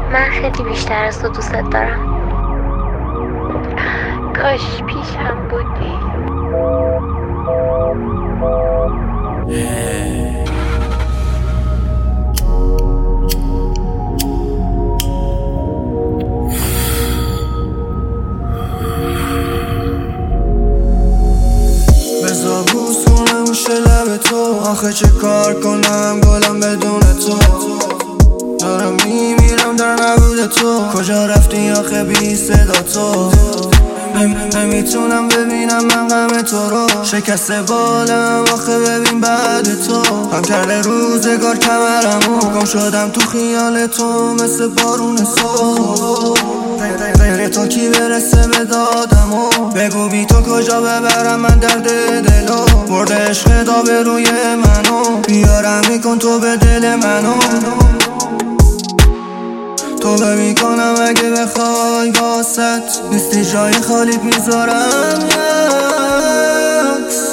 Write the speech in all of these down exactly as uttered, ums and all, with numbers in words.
من خیلی بیشتر از تو دوست دارم. کاش پیشم بودی. بزا بوس کنم گوش لب تو، آخه چه کار کنم گلم بدون تو. دارم میمیرم در نبود تو، کجا رفتی آخه بی صدا تو. نمیتونم ببینم من غم تو رو، شکست بالم آخه ببین بعد تو. هم کرده روزگار کمرمو، گم شدم تو خیال تو مثل بارون صبح. غیر تو کی برسه به دادمو، بگو بی تو کجا ببرم من درد دلو. برده عشق دا به روی منو، بیارم میکن تو به دل منو. تو ببین کنم اگه بخوای واسط، نیستی جای خالیت میذارم یکس.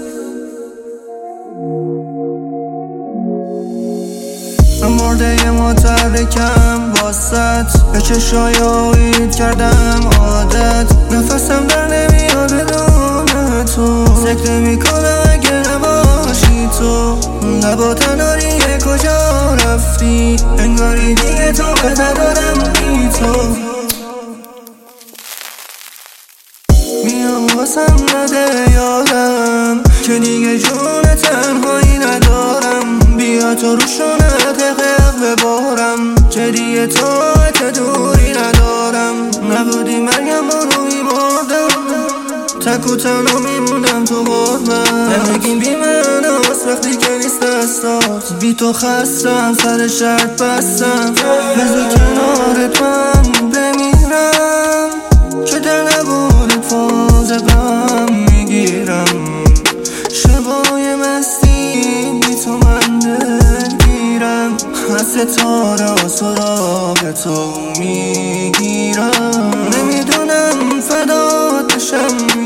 من مرده متحرکم واسط، به چشای آوید کردم عادت. نفسم در نمیاد بدون تو، سکته میکنم اگه نباشی تو. لبا تناریه کجا رفتی، انگاری دیگه تو به ندارم بی تو. میام واسم نده یادم که دیگه جون تنهایی ندارم. بیا تو روشونت غرق ببارم، که دیگه طاقت دوری ندارم. نبودی مرگم رو میمردم، تک و تنها میموندم تو قربم. زندگیم بی معناست وقتی که نیست دستات، بی تو خستم سر شرط بستم. بذار کنارت من بمیرم، که در نبودت فاز غم میگیرم. شبای مستی بی تو من دلگیرم، از ستاره سراغ تو میگیرم. نمیدونم فدات بشم